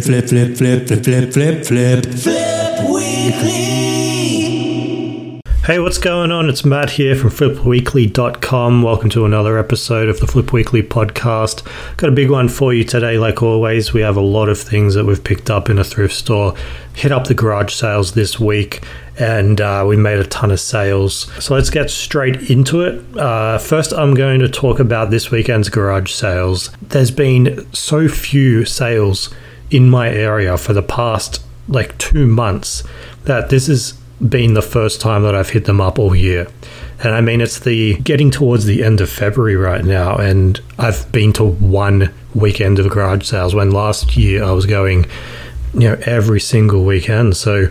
Weekly. Hey, what's going on? It's Matt here from flipweekly.com. Welcome to another episode of the Flip Weekly podcast. Got a big one for you today. Like always, we have a lot of things that we've picked up in a thrift store. Hit up the garage sales this week and we made a ton of sales. So let's get straight into it. First, I'm going to talk about this weekend's garage sales. There's been so few sales in my area for the past 2 months that this has been the first time that I've hit them up all year. And I mean, it's getting towards the end of February right now, and I've been to one weekend of garage sales when last year I was going, every single weekend. So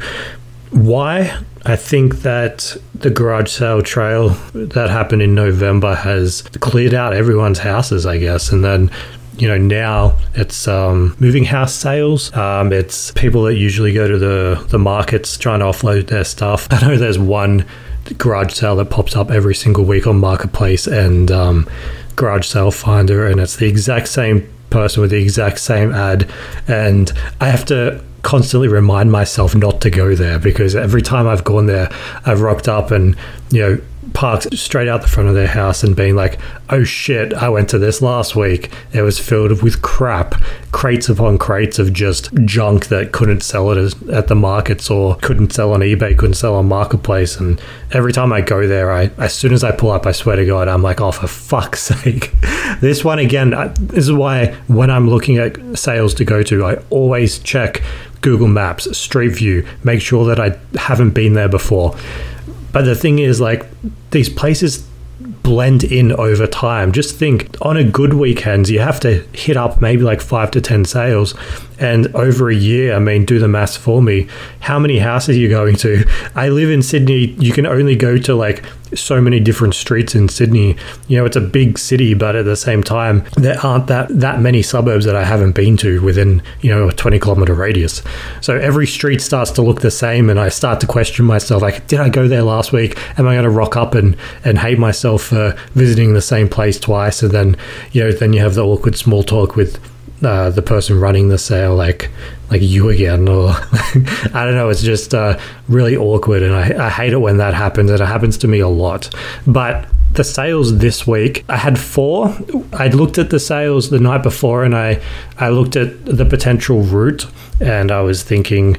why? I think that the garage sale trail that happened in November has cleared out everyone's houses, I guess. And then now it's moving house sales. It's people that usually go to the markets trying to offload their stuff. I know there's one garage sale that pops up every single week on Marketplace and Garage Sale Finder, and it's the exact same person with the exact same ad. And I have to constantly remind myself not to go there, because every time I've gone there, I've rocked up and, parked straight out the front of their house and being like, oh shit, I went to this last week. It was filled with crap, crates upon crates of just junk that couldn't sell it at the markets or couldn't sell on eBay, couldn't sell on Marketplace. And every time I go there, as soon as I pull up, I swear to God, I'm like, oh, for fuck's sake. This one again, this is why when I'm looking at sales to go to, I always check Google Maps, Street View, make sure that I haven't been there before. But the thing is, these places blend in over time. Just think, on a good weekend, you have to hit up maybe 5 to 10 sales. And over a year, do the maths for me. How many houses are you going to? I live in Sydney. You can only go to so many different streets in Sydney. It's a big city, but at the same time, there aren't that many suburbs that I haven't been to within, a 20 kilometer radius. So every street starts to look the same, and I start to question myself, did I go there last week? Am I going to rock up and hate myself for visiting the same place twice? And then, then you have the awkward small talk with the person running the sale, like you again, or I don't know. It's just really awkward, and I hate it when that happens, and it happens to me a lot. But the sales this week, I had 4. I'd looked at the sales the night before, and I looked at the potential route, and I was thinking,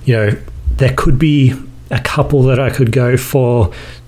there could be a couple that I could go for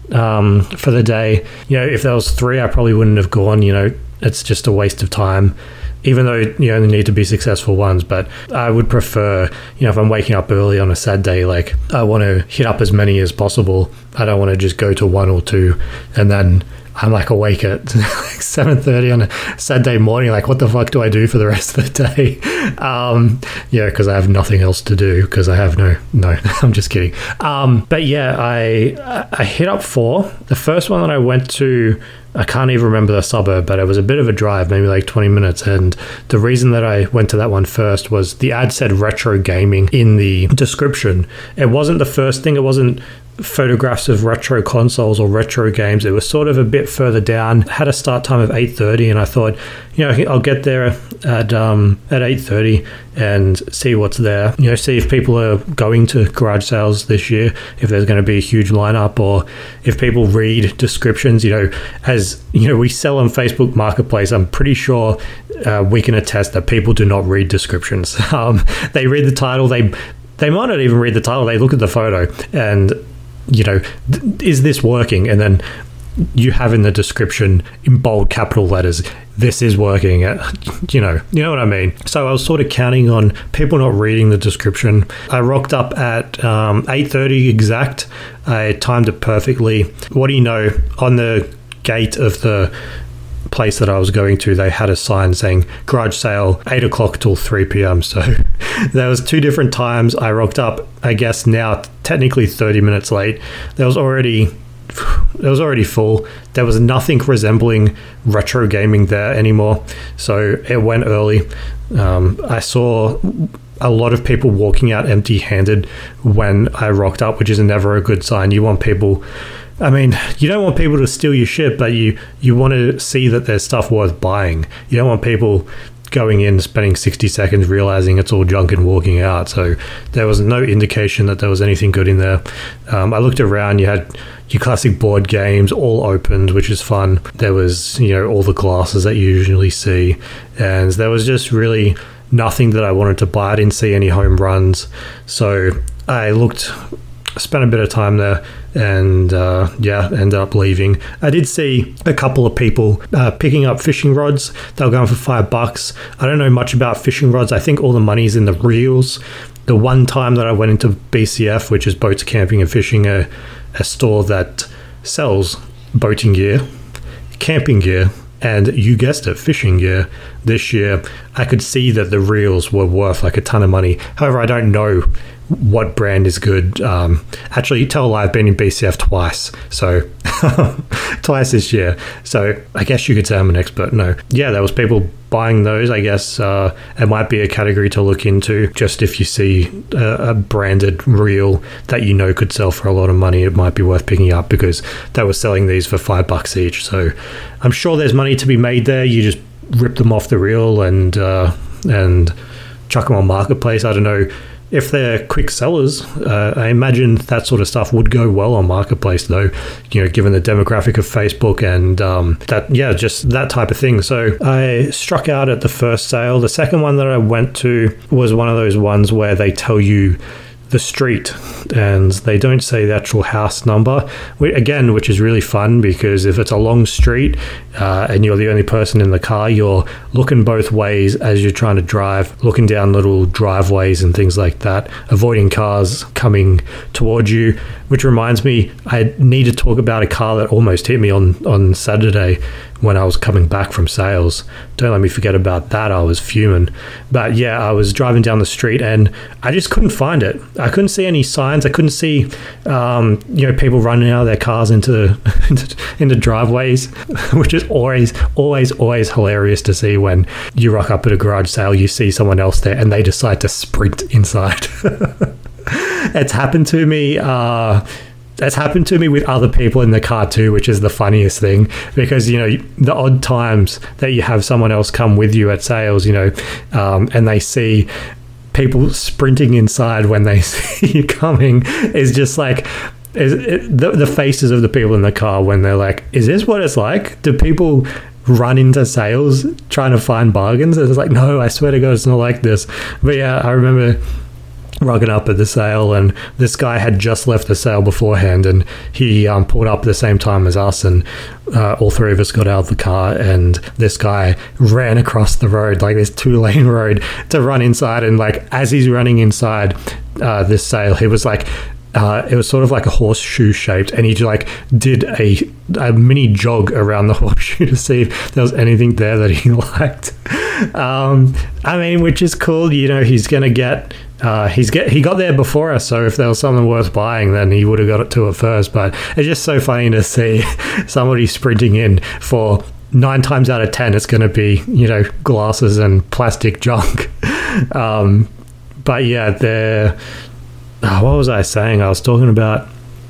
the day. If there was 3, I probably wouldn't have gone. It's just a waste of time, even though you only need to be successful ones. But I would prefer, if I'm waking up early on a sad day, I want to hit up as many as possible. I don't want to just go to 1 or 2 and then I'm awake at 7:30 on a Saturday morning. What the fuck do I do for the rest of the day? Because I have nothing else to do, because I have no, I'm just kidding. But yeah, I hit up 4. The first one that I went to, I can't even remember the suburb, but it was a bit of a drive, maybe 20 minutes. And the reason that I went to that one first was the ad said retro gaming in the description. It wasn't the first thing. It wasn't photographs of retro consoles or retro games. It was sort of a bit further down. It had a start time of 8:30, and I thought, I'll get there at 8:30 and see what's there. See if people are going to garage sales this year, if there's going to be a huge lineup, or if people read descriptions. As we sell on Facebook Marketplace, I'm pretty sure we can attest that people do not read descriptions. They read the title. They might not even read the title. They look at the photo and, is this working? And then you have in the description in bold capital letters, this is working. You know what I mean? So I was sort of counting on people not reading the description. I rocked up at 8:30 exact. I timed it perfectly. What do you know? On the gate of the place that I was going to, they had a sign saying garage sale 8 o'clock till 3 p.m. So there was 2 different times. I rocked up, I guess now technically 30 minutes late. It was already full. There was nothing resembling retro gaming there anymore. So it went early. I saw a lot of people walking out empty-handed when I rocked up, which is never a good sign. You want people... you don't want people to steal your shit, but you want to see that there's stuff worth buying. You don't want people, going in, spending 60 seconds, realizing it's all junk and walking out. So there was no indication that there was anything good in there. I looked around, you had your classic board games all opened, which is fun. There was, all the glasses that you usually see. And there was just really nothing that I wanted to buy. I didn't see any home runs. So I spent a bit of time there and ended up leaving. I did see a couple of people picking up fishing rods. They were going for $5. I don't know much about fishing rods. I think all the money's in the reels. The one time that I went into BCF, which is Boats, Camping and Fishing, a store that sells boating gear, camping gear, and you guessed it, fishing gear, this year, I could see that the reels were worth like a ton of money. However, I don't know what brand is good. Actually, tell a lie, I've been in BCF twice, so twice this year. So I guess you could say I'm an expert. No, yeah, there was people buying those. I guess it might be a category to look into. Just if you see a branded reel that could sell for a lot of money, it might be worth picking up because they were selling these for $5 each. So I'm sure there's money to be made there. You just rip them off the reel and chuck them on Marketplace. I don't know if they're quick sellers. I imagine that sort of stuff would go well on Marketplace, though, given the demographic of Facebook and just that type of thing. So I struck out at the first sale. The second one that I went to was one of those ones where they tell you the street and they don't say the actual house number, which is really fun because if it's a long street and you're the only person in the car, you're looking both ways as you're trying to drive, looking down little driveways and things like that, avoiding cars coming towards you. Which reminds me, I need to talk about a car that almost hit me on Saturday when I was coming back from sales. Don't let me forget about that. I was fuming. But yeah, I was driving down the street and I just couldn't find it. I couldn't see any signs. I couldn't see, people running out of their cars into driveways, which is always hilarious to see when you rock up at a garage sale, you see someone else there and they decide to sprint inside. It's happened to me. That's happened to me with other people in the car too, which is the funniest thing because, the odd times that you have someone else come with you at sales, and they see people sprinting inside when they see you coming is just like, the faces of the people in the car when they're like, is this what it's like? Do people run into sales trying to find bargains? And it's like, no, I swear to God, it's not like this. But yeah, I remember rocking up at the sale and this guy had just left the sale beforehand and he pulled up at the same time as us and all three of us got out of the car and this guy ran across the road, like this 2-lane road, to run inside. And like as he's running inside this sale, he was like it was sort of like a horseshoe shaped and he like did a mini jog around the horseshoe to see if there was anything there that he liked. Which is cool. He's gonna get he got there before us, so if there was something worth buying then he would have got it to it first. But it's just so funny to see somebody sprinting in for 9 times out of 10 it's going to be glasses and plastic junk. But yeah, what was I saying? I was talking about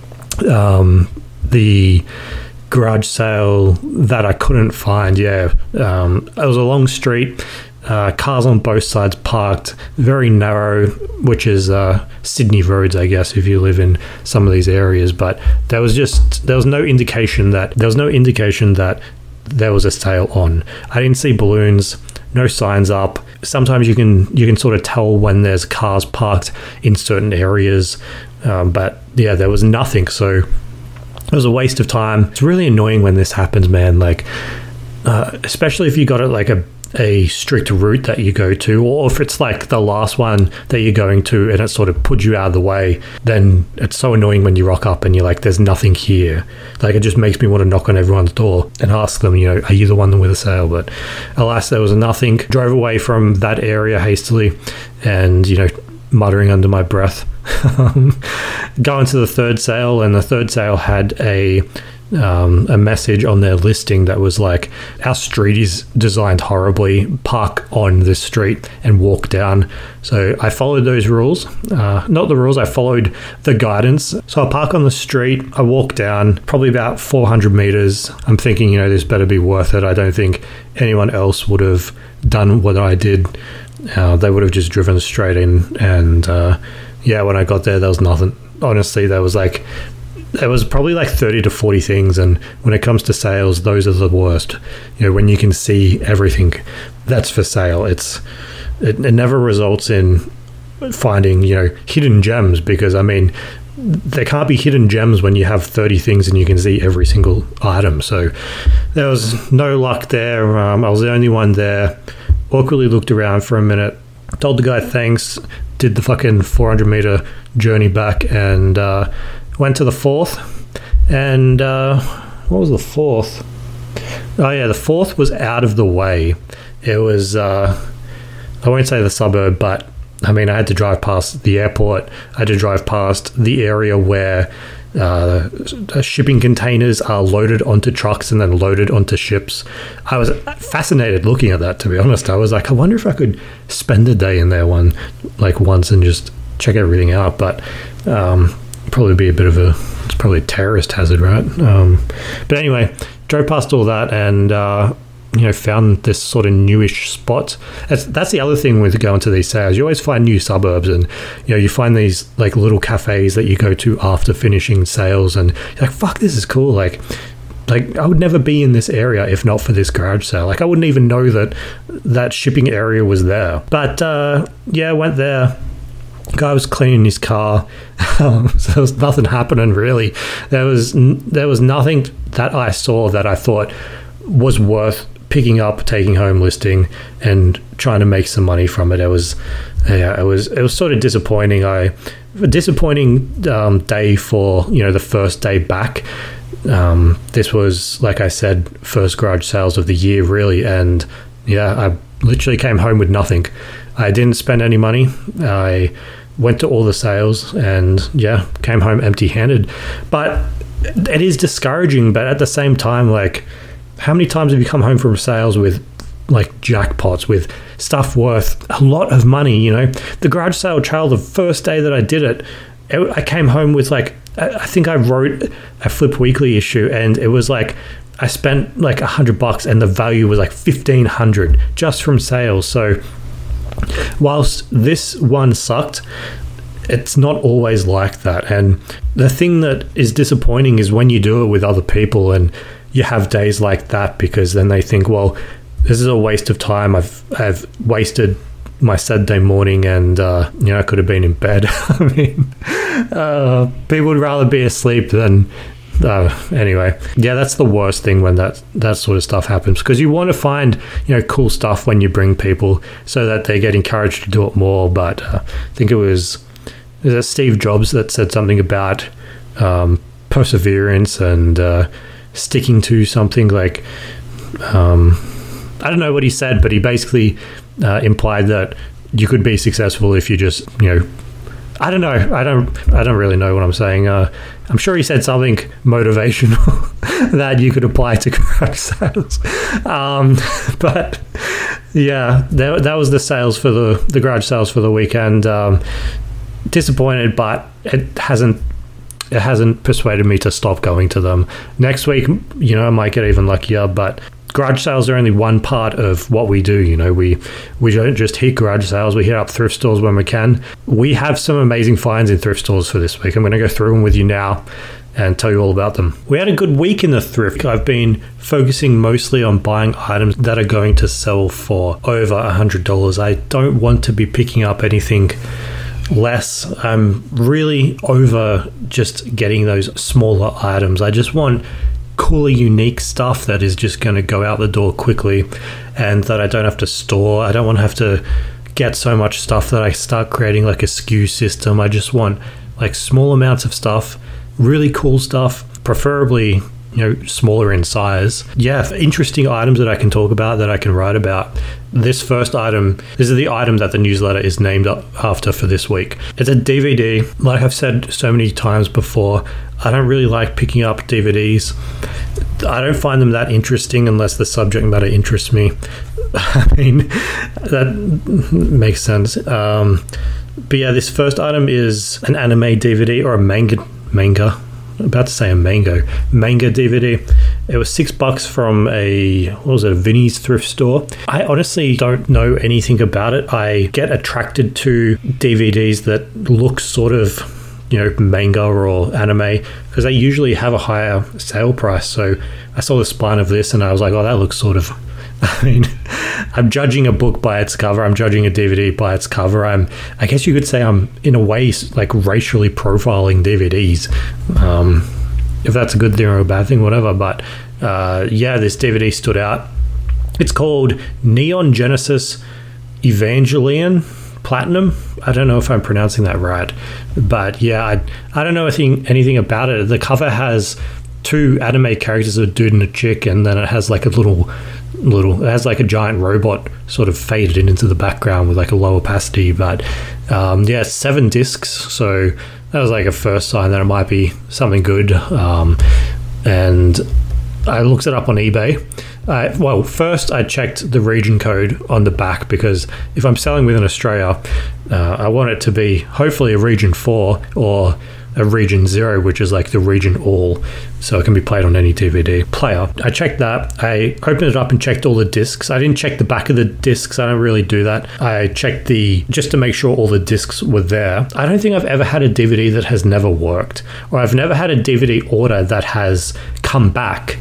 the garage sale that I couldn't find. Yeah, it was a long street, cars on both sides parked, very narrow, which is Sydney roads, I guess, if you live in some of these areas. But there was no indication that there was a sale on. I didn't see balloons, no signs up. Sometimes you can sort of tell when there's cars parked in certain areas, but yeah, there was nothing. So it was a waste of time. It's really annoying when this happens, man. Like, especially if you got it like a strict route that you go to, or if it's like the last one that you're going to and it sort of puts you out of the way, then it's so annoying when you rock up and you're like, there's nothing here. Like, it just makes me want to knock on everyone's door and ask them, are you the one with a sale? But alas, there was nothing. Drove away from that area hastily and, muttering under my breath. Going to the third sale, and the third sale had a a message on their listing that was like, our street is designed horribly, park on this street and walk down. So I followed those rules, not the rules, I followed the guidance. So I park on the street, I walk down probably about 400 meters. I'm thinking, this better be worth it. I don't think anyone else would have done what I did. They would have just driven straight in, and when I got there was nothing. Honestly, there was probably like 30 to 40 things, and when it comes to sales, those are the worst. When you can see everything that's for sale, it never results in finding hidden gems, because there can't be hidden gems when you have 30 things and you can see every single item. So there was no luck there. I was the only one there. Awkwardly looked around for a minute, told the guy thanks, did the fucking 400 meter journey back, and went to the fourth. And what was the fourth? Oh yeah, the fourth was out of the way. It was I won't say the suburb, but I had to drive past the airport. I had to drive past the area where shipping containers are loaded onto trucks and then loaded onto ships. I was fascinated looking at that, to be honest. I was like, I wonder if I could spend a day in there once and just check everything out. But probably be it's probably a terrorist hazard, right? But anyway, drove past all that and found this sort of newish spot. That's the other thing with going to these sales. You always find new suburbs, and you find these like little cafes that you go to after finishing sales, and you're like, fuck, this is cool. Like I would never be in this area if not for this garage sale. Like I wouldn't even know that shipping area was there. But went there. Guy was cleaning his car, so there was nothing happening really. There was nothing that I saw that I thought was worth picking up, taking home, listing, and trying to make some money from it. It was sort of disappointing. A disappointing day for the first day back. This was, like I said, first garage sales of the year really, and I literally came home with nothing. I didn't spend any money. I went to all the sales and came home empty-handed. But it is discouraging. But at the same time, like, how many times have you come home from sales with like jackpots, with stuff worth a lot of money? The garage sale trail, the first day that I did it, I came home with like, I think I wrote a Flip Weekly issue, and it was like I spent like $100 and the value was like $1,500 just from sales. So whilst this one sucked, it's not always like that. And the thing that is disappointing is when you do it with other people and you have days like that, because then they think, well, this is a waste of time. I've wasted my Saturday morning, and I could have been in bed. People would rather be asleep than anyway. That's the worst thing when that sort of stuff happens, because you want to find cool stuff when you bring people so that they get encouraged to do it more. But I think it was Steve Jobs that said something about perseverance and sticking to something. Like I don't know what he said, but he basically implied that you could be successful if you just I don't know. I don't really know what I'm saying. I'm sure he said something motivational that you could apply to garage sales. But that was the sales for the garage sales for the weekend. Disappointed, but it hasn't persuaded me to stop going to them. Next week, I might get even luckier, but garage sales are only one part of what we do. We don't just hit garage sales, we hit up thrift stores when we can. We have some amazing finds in thrift stores for this week. I'm going to go through them with you now and tell you all about them. We had a good week in the thrift. I've been focusing mostly on buying items that are going to sell for over $100. I don't want to be picking up anything less. I'm really over just getting those smaller items. I just want cooler, unique stuff that is just going to go out the door quickly and that I don't have to store. I don't want to have to get so much stuff that I start creating like a SKU system. I just want like small amounts of stuff, really cool stuff, preferably smaller in size. Yeah, interesting items that I can talk about, that I can write about. This first item, this is the item that the newsletter is named after for this week. It's a DVD. Like I've said so many times before, I don't really like picking up DVDs. I don't find them that interesting unless the subject matter interests me. I mean, that makes sense. But yeah, this first item is an anime DVD or a manga. I'm about to say a manga DVD. It was $6 from a Vinnie's thrift store. I honestly don't know anything about it. I get attracted to DVDs that look sort of, manga or anime, because they usually have a higher sale price. So I saw the spine of this and I was like, oh, that looks sort of, I'm judging a book by its cover. I'm judging a DVD by its cover. I guess you could say I'm, in a way, like racially profiling DVDs. If that's a good thing or a bad thing, whatever. But this DVD stood out. It's called Neon Genesis Evangelion Platinum. I don't know if I'm pronouncing that right. But yeah, I don't know anything about it. The cover has two anime characters, a dude and a chick, and then it has like a it has like a giant robot sort of faded into the background with like a low opacity. But 7 discs, so that was like a first sign that it might be something good. And I looked it up on eBay. First I checked the region code on the back, because if I'm selling within Australia, I want it to be hopefully a region 4 or a region 0, which is like the region all, so it can be played on any DVD player. I checked that. I opened it up and checked all the discs. I didn't check the back of the discs. I don't really do that. I checked just to make sure all the discs were there. I don't think I've ever had a DVD that has never worked, or I've never had a DVD order that has come back.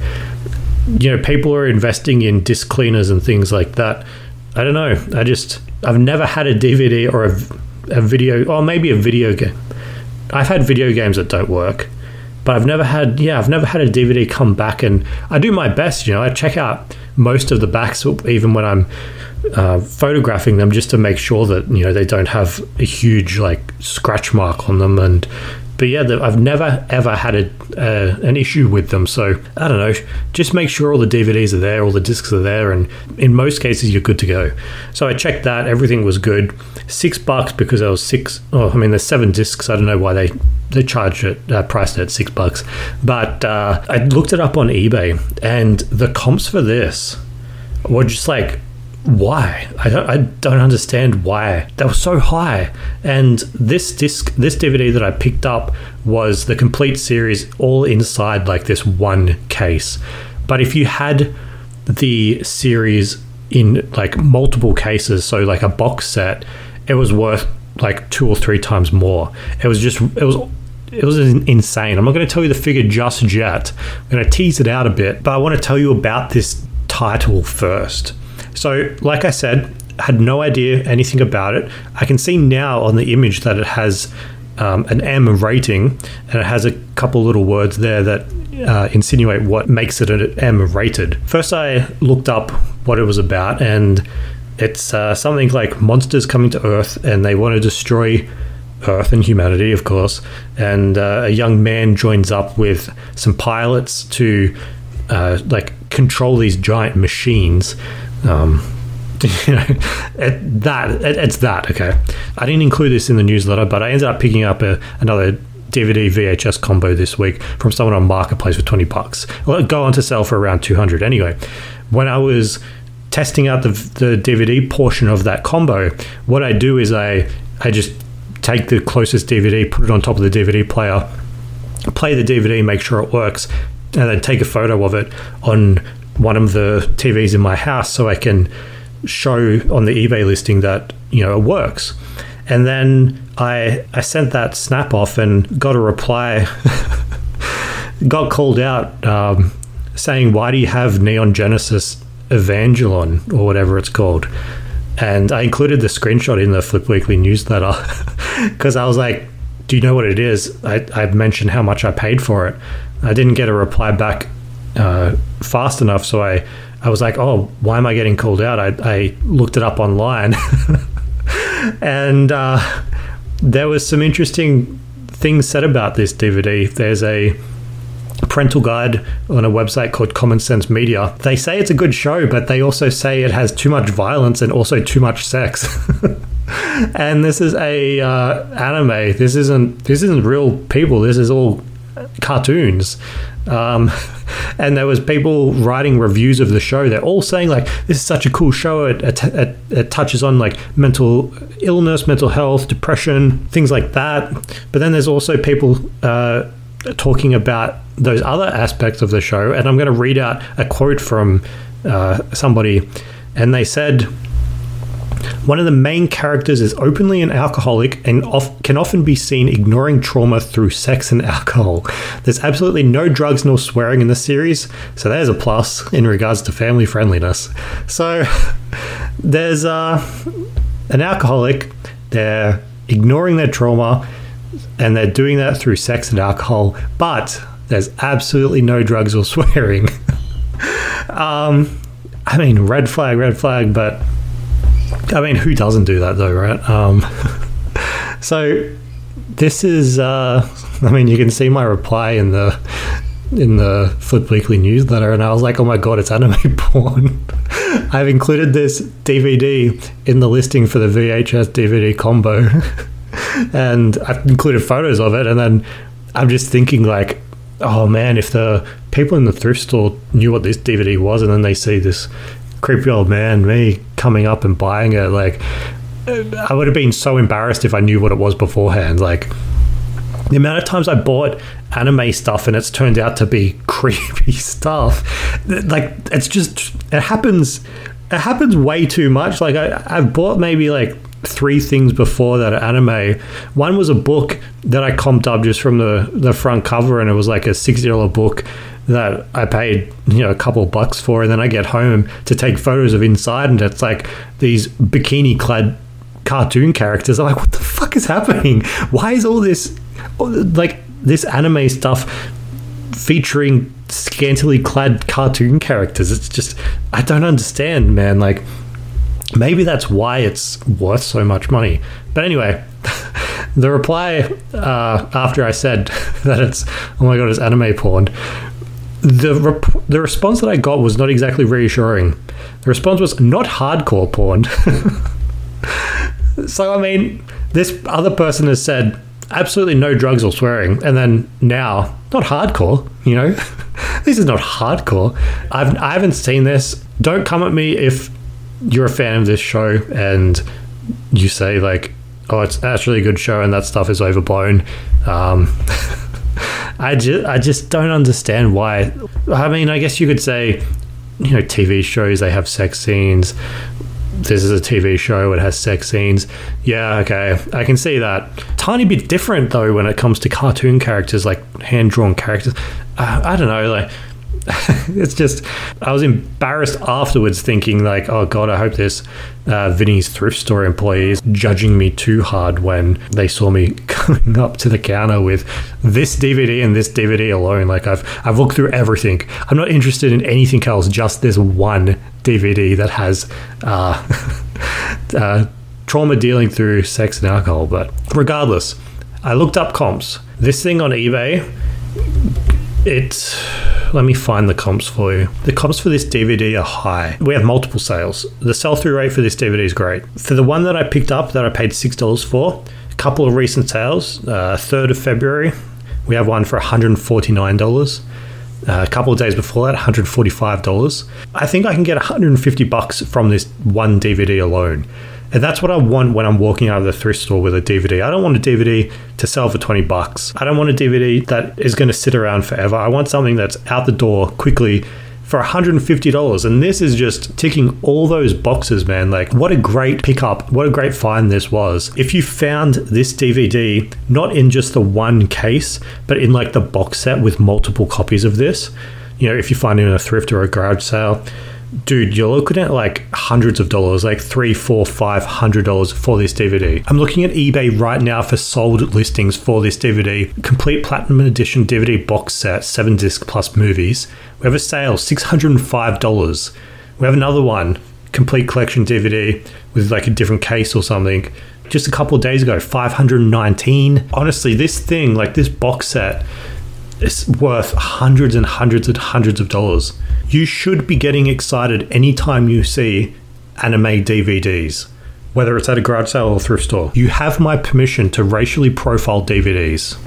People are investing in disc cleaners and things like that. I don't know. I've never had a DVD or a video, or maybe a video game. I've had video games that don't work, but I've never had a DVD come back, and I do my best. I check out most of the backs, even when I'm photographing them, just to make sure that they don't have a huge like scratch mark on them. But yeah, I've never ever had an issue with them. So I don't know, just make sure all the DVDs are there, all the discs are there, and in most cases you're good to go. So I checked that, everything was good. $6 because there was 6. Oh, I mean, there's 7 discs. I don't know why they charged it, priced it at $6. But I looked it up on eBay, and the comps for this were just like, why? I don't understand why they were so high. And this DVD that I picked up was the complete series, all inside like this one case. But if you had the series in like multiple cases, so like a box set, it was worth like 2 or 3 times more. It was insane. I'm not going to tell you the figure just yet. I'm going to tease it out a bit, but I want to tell you about this title first. So, like I said, I had no idea anything about it. I can see now on the image that it has an M rating, and it has a couple little words there that insinuate what makes it an M rated. First, I looked up what it was about, and it's something like monsters coming to Earth, and they want to destroy Earth and humanity, of course. And a young man joins up with some pilots to control these giant machines. It's that. Okay, I didn't include this in the newsletter, but I ended up picking up another DVD VHS combo this week from someone on Marketplace for $20. Well, it go on to sell for around $200. Anyway, when I was testing out the DVD portion of that combo, what I do is I just take the closest DVD, put it on top of the DVD player, play the DVD, make sure it works, and then take a photo of it on one of the TVs in my house so I can show on the eBay listing that it works. And then I sent that snap off and got a reply, got called out saying, why do you have Neon Genesis Evangelion or whatever it's called? And I included the screenshot in the Flip Weekly newsletter because I was like, do you know what it is? I mentioned how much I paid for it. I didn't get a reply back fast enough, so I was like, oh, why am I getting called out? I looked it up online and there was some interesting things said about this DVD. There's a parental guide on a website called Common Sense Media. They say it's a good show, but they also say it has too much violence and also too much sex. And this is a anime. This isn't real people. This is all cartoons. And there was people writing reviews of the show. They're all saying like, this is such a cool show. It touches on like mental illness, mental health, depression, things like that. But then there's also people talking about those other aspects of the show. And I'm going to read out a quote from somebody. And they said, one of the main characters is openly an alcoholic and can often be seen ignoring trauma through sex and alcohol. There's absolutely no drugs nor swearing in the series, so there's a plus in regards to family friendliness. So there's an alcoholic, they're ignoring their trauma, and they're doing that through sex and alcohol, but there's absolutely no drugs or swearing. I mean, red flag, but I mean, who doesn't do that though, right? So this is, I mean, you can see my reply in the Flip Weekly newsletter, and I was like, oh my god, it's anime porn. I've included this DVD in the listing for the VHS DVD combo, and I've included photos of it, and then I'm just thinking like, oh man, if the people in the thrift store knew what this DVD was, and then they see this creepy old man, me, coming up and buying it, like, I would have been so embarrassed if I knew what it was beforehand. Like, the amount of times I bought anime stuff and it's turned out to be creepy stuff, like, it happens way too much. Like, I've bought maybe like 3 things before that are anime. One was a book that I comped up just from the front cover, and it was like a $60 book that I paid, a couple bucks for, and then I get home to take photos of inside, and it's like these bikini-clad cartoon characters. I'm like, what the fuck is happening? Why is all this, like, this anime stuff featuring scantily clad cartoon characters? It's just, I don't understand, man. Like, maybe that's why it's worth so much money. But anyway, the reply after I said that it's, oh my god, it's anime porn, the response that I got was not exactly reassuring. The response was not hardcore porn. So, I mean, this other person has said absolutely no drugs or swearing, and then now, not hardcore, This is not hardcore. I haven't seen this. Don't come at me if you're a fan of this show and you say, like, oh, it's actually a good show and that stuff is overblown. I just don't understand why. I mean, I guess you could say, TV shows, they have sex scenes. This is a TV show, it has sex scenes. Yeah, okay, I can see that. Tiny bit different, though, when it comes to cartoon characters, like hand-drawn characters. I don't know, like, it's just, I was embarrassed afterwards thinking like, oh god, I hope this Vinny's thrift store employee is judging me too hard when they saw me coming up to the counter with this DVD and this DVD alone. Like, I've looked through everything. I'm not interested in anything else, just this one DVD that has trauma dealing through sex and alcohol. But regardless, I looked up comps. This thing on eBay, let me find the comps for you. The comps for this DVD are high. We have multiple sales. The sell-through rate for this DVD is great. For the one that I picked up that I paid $6 for, a couple of recent sales, 3rd of February, we have one for $149. A couple of days before that, $145. I think I can get $150 from this one DVD alone. And that's what I want when I'm walking out of the thrift store with a DVD. I don't want a DVD to sell for $20. I don't want a DVD that is going to sit around forever. I want something that's out the door quickly for $150. And this is just ticking all those boxes, man. Like, what a great pickup. What a great find this was. If you found this DVD, not in just the one case, but in like the box set with multiple copies of this, if you find it in a thrift or a garage sale, dude, you're looking at like hundreds of dollars, like $300, $400, $500 for this DVD. I'm looking at eBay right now for sold listings for this DVD. Complete Platinum Edition DVD box set, 7-disc plus movies. We have a sale, $605. We have another one, complete collection DVD with like a different case or something. Just a couple of days ago, $519. Honestly, this thing, like this box set, is worth hundreds and hundreds and hundreds of dollars. You should be getting excited anytime you see anime DVDs, whether it's at a garage sale or thrift store. You have my permission to racially profile DVDs.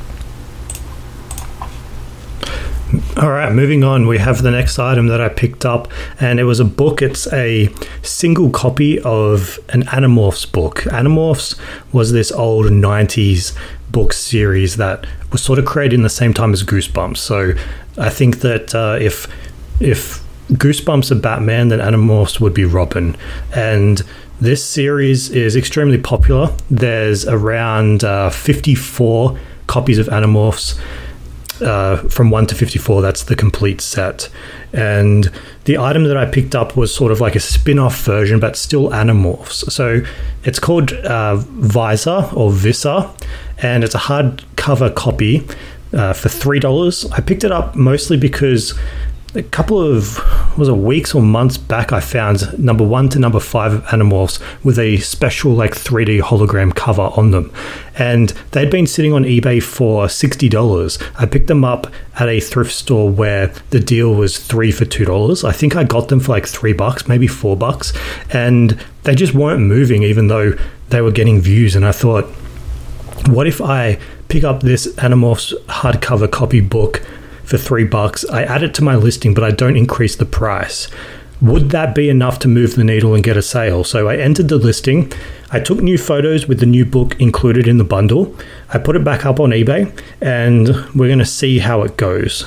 All right, moving on, we have the next item that I picked up, and it was a book. It's a single copy of an Animorphs book. Animorphs was this old 90s book series that was sort of created in the same time as Goosebumps. So I think that if Goosebumps are Batman, then Animorphs would be Robin. And this series is extremely popular. There's around 54 copies of Animorphs. From 1 to 54, that's the complete set. And the item that I picked up was sort of like a spin-off version, but still Animorphs. So it's called Visor or Visor, and it's a hardcover copy for $3. I picked it up mostly because a couple of weeks or months back, I found number 1 to number 5 of Animorphs with a special like 3D hologram cover on them, and they'd been sitting on eBay for $60. I picked them up at a thrift store where the deal was 3 for $2. I think I got them for like $3, maybe $4, and they just weren't moving even though they were getting views. And I thought, what if I pick up this Animorphs hardcover copy book for $3? I add it to my listing, but I don't increase the price. Would that be enough to move the needle and get a sale? So I entered the listing. I took new photos with the new book included in the bundle. I put it back up on eBay, and we're going to see how it goes.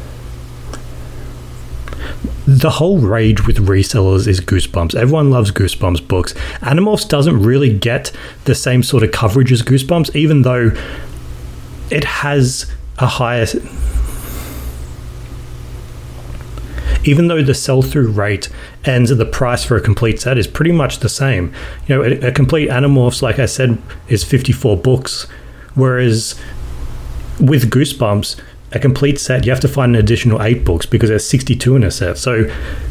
The whole rage with resellers is Goosebumps. Everyone loves Goosebumps books. Animorphs doesn't really get the same sort of coverage as Goosebumps, even though it has a higher... Even though the sell-through rate and the price for a complete set is pretty much the same. You know, a complete Animorphs, like I said, is 54 books, whereas with Goosebumps, a complete set, you have to find an additional 8 books because there's 62 in a set. So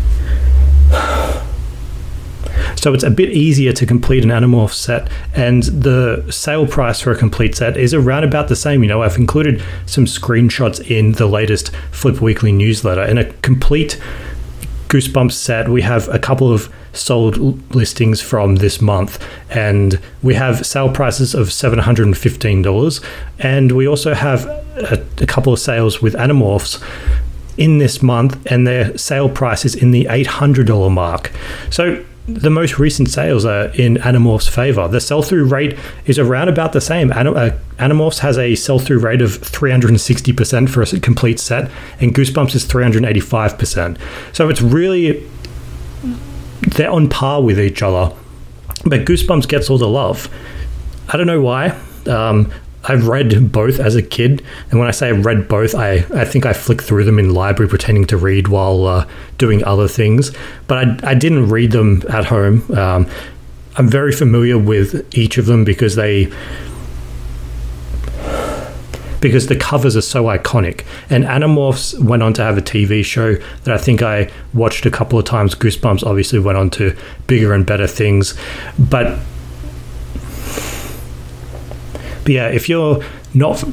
it's a bit easier to complete an Animorphs set, and the sale price for a complete set is around about the same. You know, I've included some screenshots in the latest Flip Weekly newsletter. In a complete Goosebumps set, we have a couple of sold listings from this month, and we have sale prices of $715, and we also have a couple of sales with Animorphs in this month, and their sale price is in the $800 mark. So the most recent sales are in Animorphs' favor. The sell-through rate is around about the same. Animorphs has a sell-through rate of 360% for a complete set, and Goosebumps is 385%. So it's really, they're on par with each other, but Goosebumps gets all the love. I don't know why. I've read both as a kid, and when I say I've read both, I think I flicked through them in library pretending to read while doing other things, but I didn't read them at home. I'm very familiar with each of them because the covers are so iconic, and Animorphs went on to have a TV show that I think I watched a couple of times. Goosebumps obviously went on to bigger and better things, but yeah, if you're not...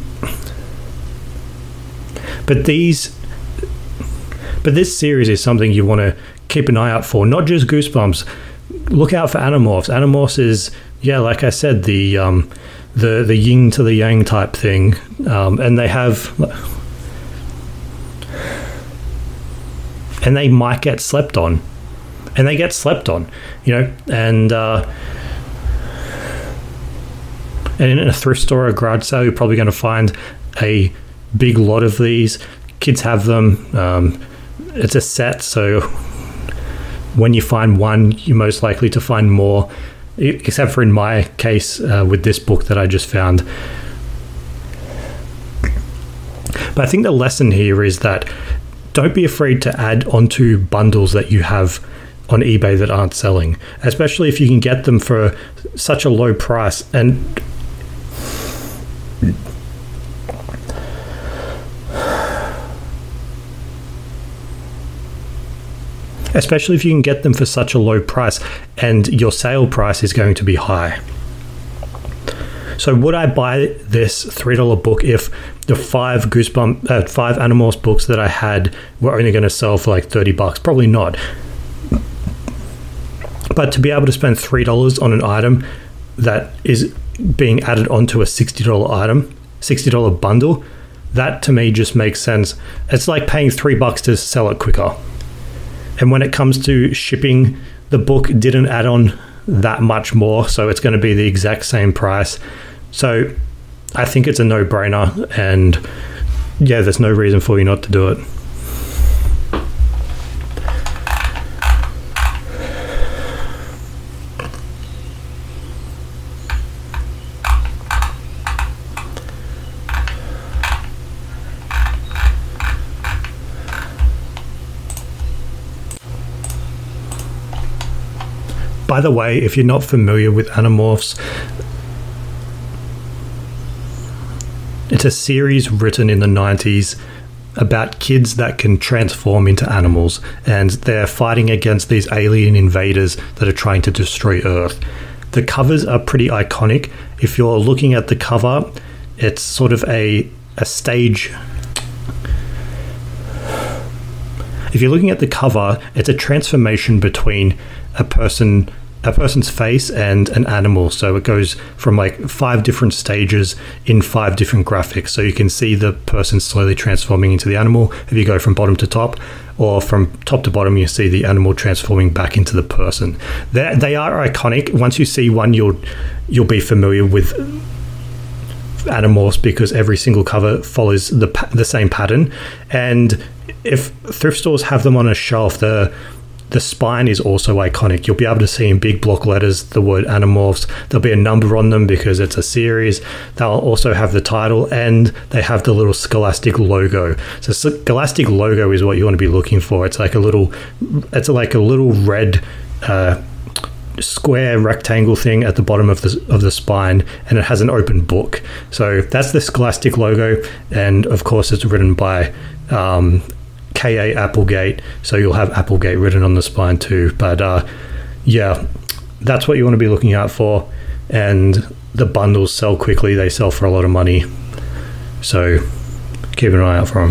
But this series is something you want to keep an eye out for, not just Goosebumps. Look out for Animorphs. Animorphs is, yeah, like I said, the yin to the yang type thing, and they might get slept on, and they get slept on, you know, and in a thrift store or a garage sale, you're probably going to find a big lot of these. Kids have them. It's a set, so when you find one, you're most likely to find more, except for in my case with this book that I just found. But I think the lesson here is that don't be afraid to add onto bundles that you have on eBay that aren't selling, especially if you can get them for such a low price. And especially if you can get them for such a low price and your sale price is going to be high. So would I buy this $3 book if the five Animorphs books that I had were only going to sell for like $30? Probably not. But to be able to spend $3 on an item that is being added onto a $60 item, $60 bundle, that to me just makes sense. It's like paying $3 to sell it quicker. And when it comes to shipping, the book didn't add on that much more, so it's going to be the exact same price. So I think it's a no-brainer, and yeah, there's no reason for you not to do it. By the way, if you're not familiar with Animorphs, it's a series written in the 90s about kids that can transform into animals, and they're fighting against these alien invaders that are trying to destroy Earth. The covers are pretty iconic. If you're looking at the cover, it's sort of a stage. If you're looking at the cover, it's a transformation between a person's face and an animal. So it goes from like 5 different stages in 5 different graphics. So you can see the person slowly transforming into the animal if you go from bottom to top, or from top to bottom you see the animal transforming back into the person. They are iconic. Once you see one, you'll be familiar with Animorphs because every single cover follows the same pattern. And if thrift stores have them on a shelf, the spine is also iconic. You'll be able to see in big block letters the word Animorphs. There'll be a number on them because it's a series. They'll also have the title, and they have the little Scholastic logo. So Scholastic logo is what you want to be looking for. It's like a little red square rectangle thing at the bottom of the spine, and it has an open book. So that's the Scholastic logo, and of course it's written by K.A. Applegate, so you'll have Applegate written on the spine too. But yeah, that's what you want to be looking out for. And the bundles sell quickly. They sell for a lot of money, so keep an eye out for them.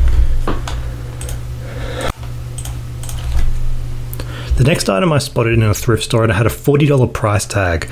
The next item I spotted in a thrift store, and it had a $40 price tag.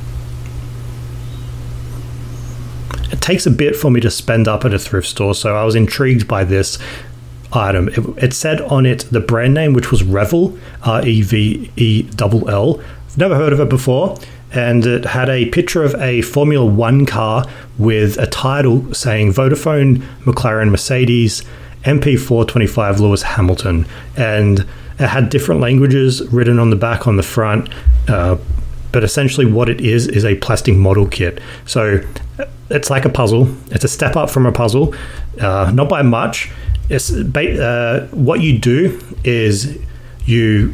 It takes a bit for me to spend up at a thrift store, so I was intrigued by this item. It said on it the brand name, which was Revell, Revell. I've never heard of it before, and it had a picture of a Formula One car with a title saying Vodafone, McLaren, Mercedes, MP425 Lewis Hamilton, and it had different languages written on the back, on the front, but essentially what it is a plastic model kit. So it's like a puzzle. It's a step up from a puzzle, not by much. It's what you do is you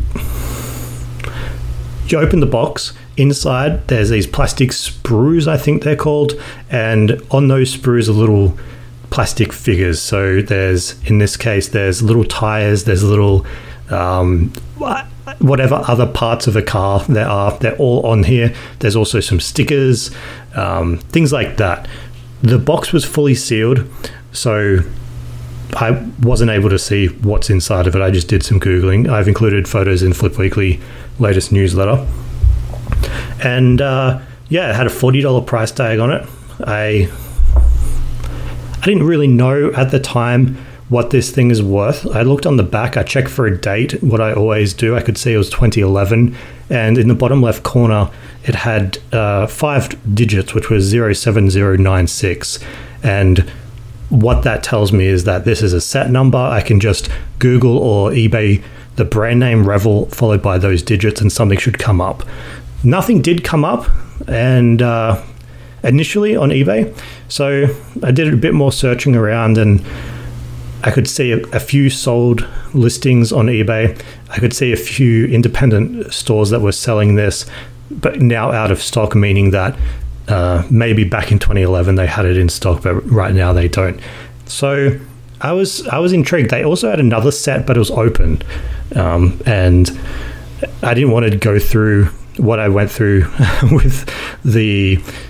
open the box. Inside there's these plastic sprues, I think they're called, and on those sprues are little plastic figures. So in this case there's little tires, there's little whatever other parts of a car there are, they're all on here. There's also some stickers, things like that. The box was fully sealed, so I wasn't able to see what's inside of it. I just did some Googling. I've included photos in Flip Weekly latest newsletter. And yeah, it had a $40 price tag on it. I didn't really know at the time what this thing is worth. I looked on the back, I checked for a date, what I always do. I could see it was 2011, and in the bottom left corner it had 5 digits, which was 07096, and what that tells me is that this is a set number. I can just Google or eBay the brand name Revell followed by those digits and something should come up. Nothing did come up, and initially on eBay, so I did a bit more searching around, and I could see a few sold listings on eBay. I could see a few independent stores that were selling this, but now out of stock, meaning that maybe back in 2011 they had it in stock, but right now they don't. So I was intrigued. They also had another set, but it was open, and I didn't want to go through what I went through with the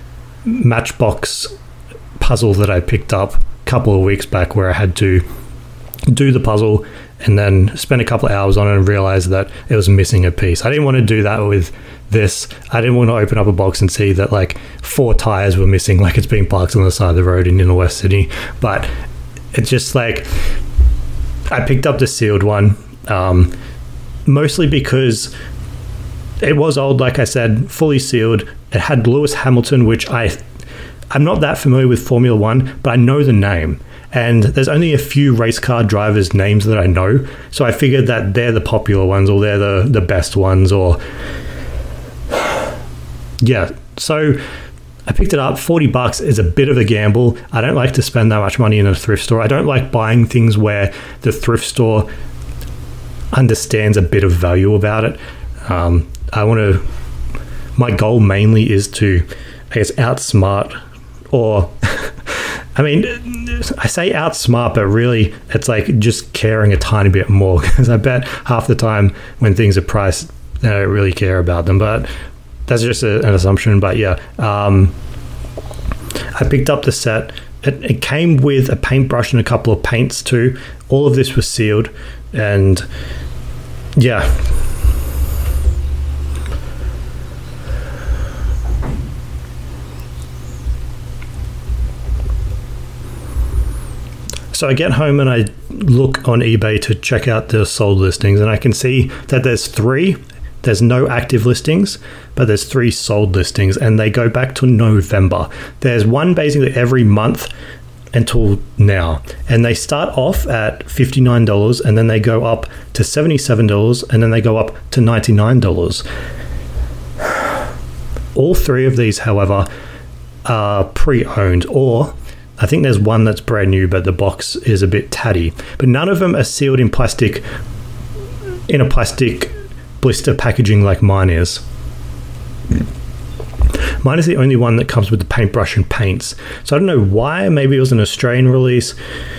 Matchbox puzzle that I picked up a couple of weeks back, where I had to do the puzzle and then spend a couple of hours on it and realize that it was missing a piece. I didn't want to do that with this. I didn't want to open up a box and see that like 4 tires were missing, like it's being parked on the side of the road in Inner West Sydney. But it's just like, I picked up the sealed one, mostly because it was old, like I said, fully sealed. It had Lewis Hamilton, which I'm not that familiar with Formula One, but I know the name. And there's only a few race car drivers' names that I know. So I figured that they're the popular ones, or they're the best ones, or... Yeah, so I picked it up. $40 is a bit of a gamble. I don't like to spend that much money in a thrift store. I don't like buying things where the thrift store understands a bit of value about it. My goal mainly is to, I guess, outsmart, or... I mean, I say outsmart, but really it's like just caring a tiny bit more, because I bet half the time when things are priced, I don't really care about them. But that's just an assumption. But yeah, I picked up the set. It came with a paintbrush and a couple of paints too. All of this was sealed, and yeah. So I get home and I look on eBay to check out the sold listings, and I can see that there's 3. There's no active listings, but there's 3 sold listings, and they go back to November. There's one basically every month until now, and they start off at $59, and then they go up to $77, and then they go up to $99. All 3 of these, however, are pre-owned, or I think there's one that's brand new, but the box is a bit tatty. But none of them are sealed in plastic, in a plastic blister packaging like mine is. Mine is the only one that comes with the paintbrush and paints. So I don't know why. Maybe it was an Australian release.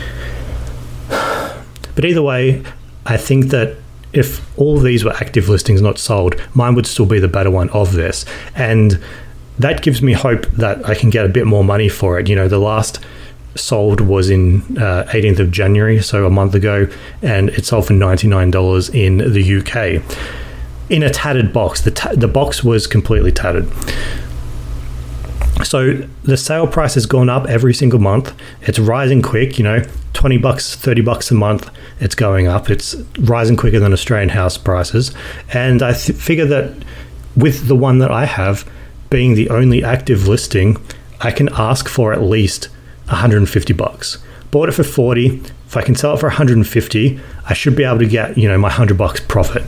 But either way, I think that if all of these were active listings not sold, mine would still be the better one of this. And that gives me hope that I can get a bit more money for it. You know, the last sold was in 18th of January, so a month ago, and it sold for $99 in the UK. In a tattered box. The box was completely tattered. So the sale price has gone up every single month. It's rising quick, you know, $20, $30 a month. It's going up. It's rising quicker than Australian house prices. And I figure that with the one that I have, being the only active listing, I can ask for at least $150. Bought it for $40. If I can sell it for $150, I should be able to get, you know, my $100 profit.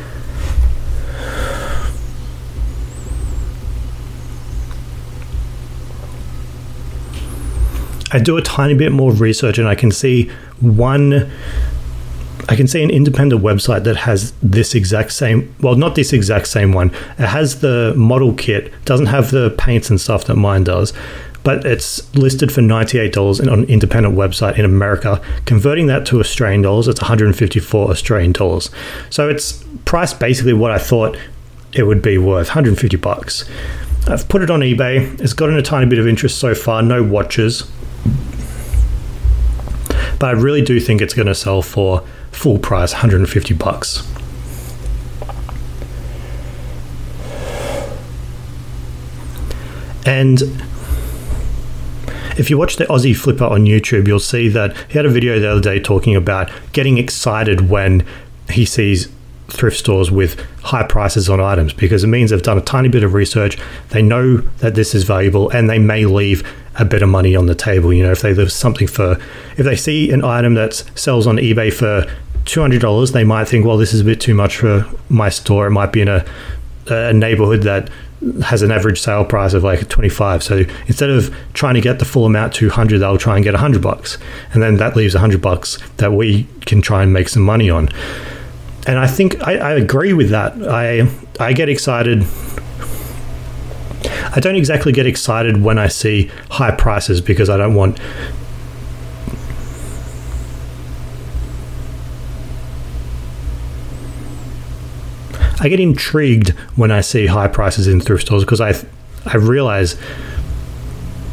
I do a tiny bit more research, and I can see an independent website that has this exact same, well, not this exact same one. It has the model kit, doesn't have the paints and stuff that mine does, but it's listed for $98 on an independent website in America. Converting that to Australian dollars, it's 154 Australian dollars. So it's priced basically what I thought it would be worth, $150. I've put it on eBay. It's gotten a tiny bit of interest so far, no watches. But I really do think it's going to sell for full price, $150. And if you watch the Aussie Flipper on YouTube, you'll see that he had a video the other day talking about getting excited when he sees thrift stores with high prices on items, because it means they've done a tiny bit of research. They know that this is valuable, and they may leave a bit of money on the table. You know, if they see an item that sells on eBay for $200, they might think, well, this is a bit too much for my store. It might be in a neighborhood that has an average sale price of like 25. So instead of trying to get the full amount, 200, they'll try and get $100, and then that leaves $100 that we can try and make some money on. And I think I agree with that. I get excited. I don't exactly get excited when I see high prices, because I don't want... I get intrigued when I see high prices in thrift stores, because I realize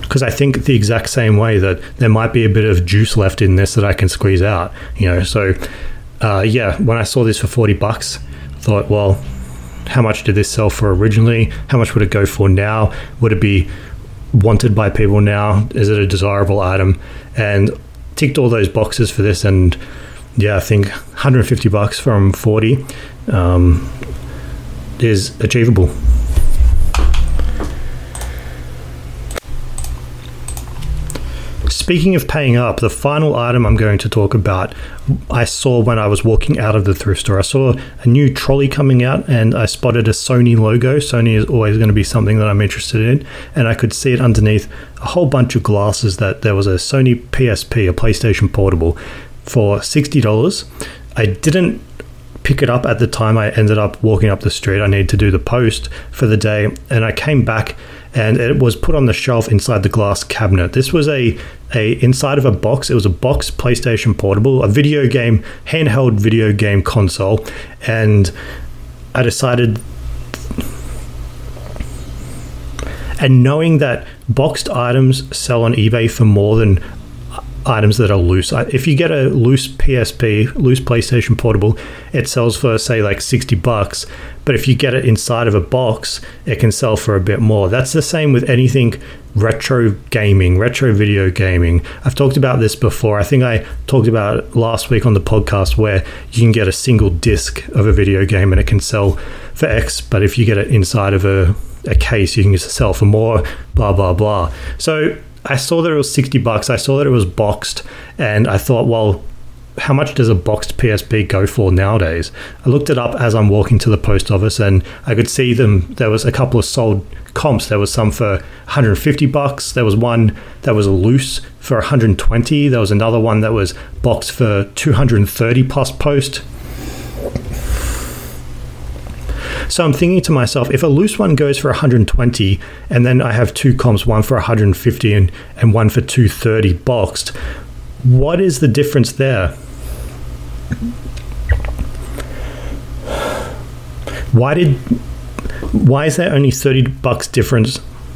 because I think the exact same way that there might be a bit of juice left in this that I can squeeze out, so when I saw this for $40, I thought, well, how much did this sell for originally? How much would it go for now? Would it be wanted by people now? Is it a desirable item? And ticked all those boxes for this, and I think $150 from 40 is achievable. Speaking of paying up, the final item I'm going to talk about, I saw when I was walking out of the thrift store. I saw a new trolley coming out and I spotted a Sony logo. Sony is always going to be something that I'm interested in. And I could see it underneath a whole bunch of glasses that there was a Sony PSP, a PlayStation Portable, for $60. I didn't pick it up at the time. I ended up walking up the street. I needed to do the post for the day. And I came back and it was put on the shelf inside the glass cabinet. This was a inside of a box. It was a box PlayStation Portable, a video game, handheld video game console. And I decided, and knowing that boxed items sell on eBay for more than items that are loose. If you get a loose PSP, loose PlayStation Portable, it sells for, say, like $60. But if you get it inside of a box, it can sell for a bit more. That's the same with anything retro gaming, retro video gaming. I've talked about this before. I think I talked about it last week on the podcast, where you can get a single disc of a video game and it can sell for X. But if you get it inside of a case, you can sell for more, blah, blah, blah. So I saw that it was $60. I saw that it was boxed, and I thought, well, how much does a boxed PSP go for nowadays? I looked it up as I'm walking to the post office, and I could see them. There was a couple of sold comps. There was some for $150. There was one that was loose for $120. There was another one that was boxed for $230 plus post. So I'm thinking to myself, if a loose one goes for $120 and then I have two comps, one for $150 and one for $230 boxed, what is the difference there? Why is there only $30 difference?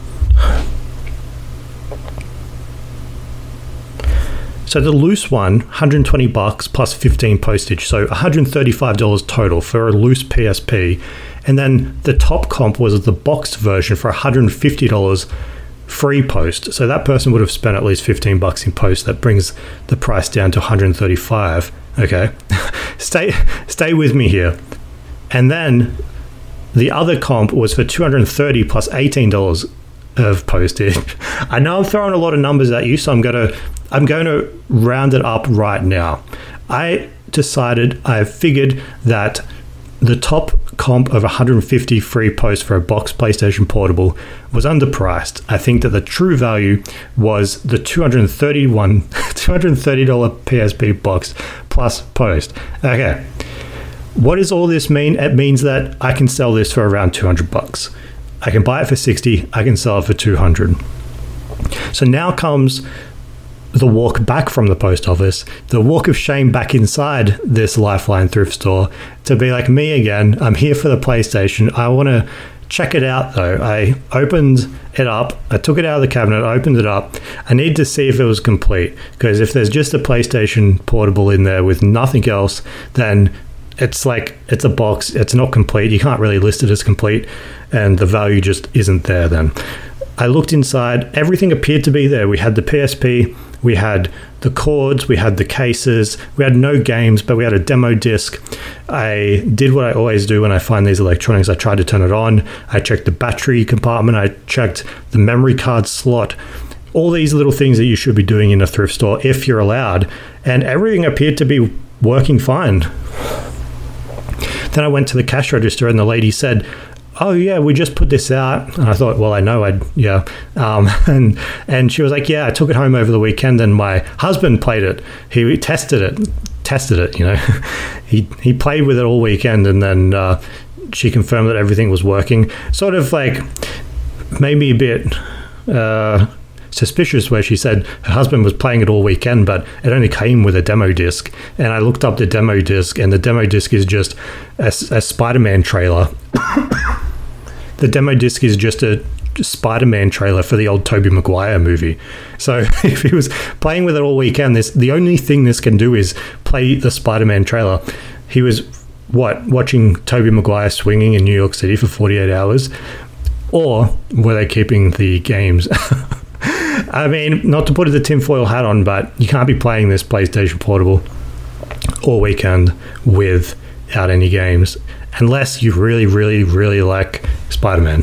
So the loose one, $120 plus 15 postage, so $135 total for a loose PSP. And then the top comp was the boxed version for $150 free post. So that person would have spent at least $15 in post. That brings the price down to $135. Okay, stay with me here. And then the other comp was for $230 plus $18 of postage. I know I'm throwing a lot of numbers at you, so I'm going to round it up right now. I figured that the top comp of $150 free post for a box PlayStation Portable was underpriced. I think that the true value was the $230 PSP box plus post. Okay. What does all this mean? It means that I can sell this for around $200. I can buy it for $60. I can sell it for $200. So now comes the walk back from the post office, the walk of shame back inside this Lifeline thrift store to be like me again. I'm here for the PlayStation. I want to check it out though. I opened it up. I took it out of the cabinet. I opened it up. I need to see if it was complete, because if there's just a PlayStation Portable in there with nothing else, then it's like it's a box. It's not complete. You can't really list it as complete, and the value just isn't there then. I looked inside. Everything appeared to be there. We had the PSP, we had the cords, we had the cases, we had no games, but we had a demo disc. I did what I always do when I find these electronics. I tried to turn it on. I checked the battery compartment. I checked the memory card slot. All these little things that you should be doing in a thrift store if you're allowed. And everything appeared to be working fine. Then I went to the cash register and the lady said, "Oh yeah, we just put this out." And I thought, well, I know and she was like, "Yeah, I took it home over the weekend and my husband played it. He tested it, he played with it all weekend, and then she confirmed that everything was working." Sort of like made me a bit suspicious, where she said her husband was playing it all weekend, but it only came with a demo disc. And I looked up the demo disc, and the demo disc is just a Spider-Man trailer. The demo disc is just a Spider-Man trailer for the old Tobey Maguire movie. So if he was playing with it all weekend, the only thing this can do is play the Spider-Man trailer. He was watching Tobey Maguire swinging in New York City for 48 hours, or were they keeping the games? I mean, not to put the tinfoil hat on, but you can't be playing this PlayStation Portable all weekend without any games, unless you really, really, really like Spider-Man.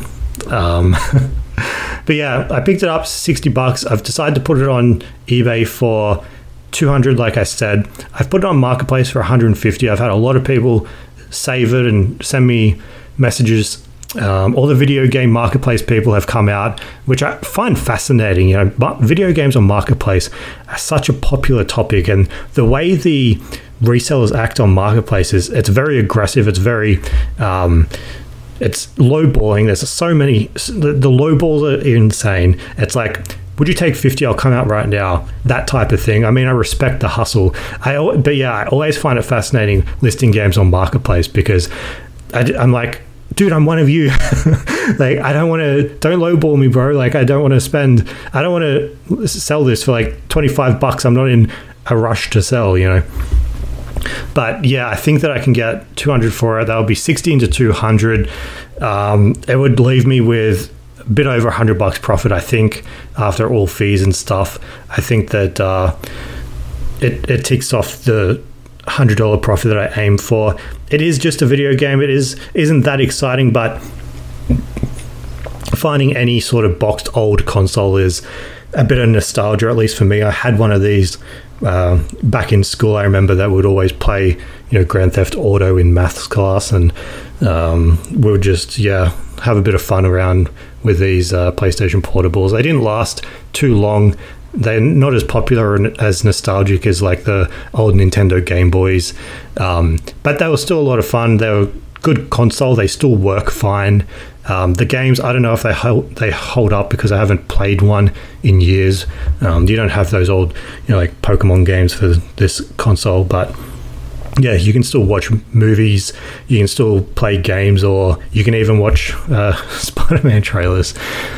But yeah, I picked it up, $60. I've decided to put it on eBay for $200, like I said. I've put it on Marketplace for $150. I've had a lot of people save it and send me messages. All the video game Marketplace people have come out, which I find fascinating. You know, video games on Marketplace are such a popular topic, and the way the resellers act on Marketplaces, it's very aggressive. It's very it's lowballing. There's so many. The lowballs are insane. It's like, would you take 50? I'll come out right now. That type of thing. I mean, I respect the hustle. But yeah, I always find it fascinating listing games on Marketplace, because I'm like, dude, I'm one of you. Like, don't lowball me, bro. Like, I don't want to sell this for like $25. I'm not in a rush to sell, you know. But yeah, I think that I can get 200 for it. That would be 16 to 200. It would leave me with a bit over $100 profit, I think, after all fees and stuff. I think that it ticks off the $100 profit that I aim for. It is just a video game. It isn't that exciting, but finding any sort of boxed old console is a bit of nostalgia, at least for me. I had one of these back in school. I remember that would always play, you know, Grand Theft Auto in maths class, and we would just have a bit of fun around with these PlayStation Portables. They didn't last too long. They're not as popular and as nostalgic as like the old Nintendo Game Boys, but they were still a lot of fun. They were good console. They still work fine. The games, I don't know if they hold up, because I haven't played one in years. You don't have those old, you know, like Pokemon games for this console, but yeah, you can still watch movies, you can still play games, or you can even watch Spider-Man trailers.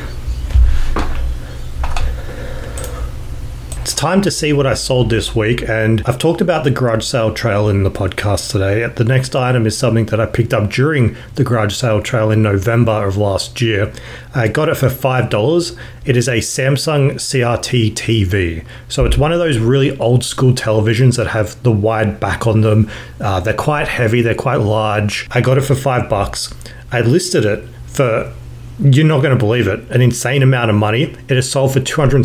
It's time to see what I sold this week, and I've talked about the garage sale trail in the podcast today. The next item is something that I picked up during the garage sale trail in November of last year. I got it for $5. It is a Samsung CRT TV. So it's one of those really old school televisions that have the wide back on them. They're quite heavy, they're quite large. I got it for $5. I listed it for, you're not going to believe it, an insane amount of money. It is sold for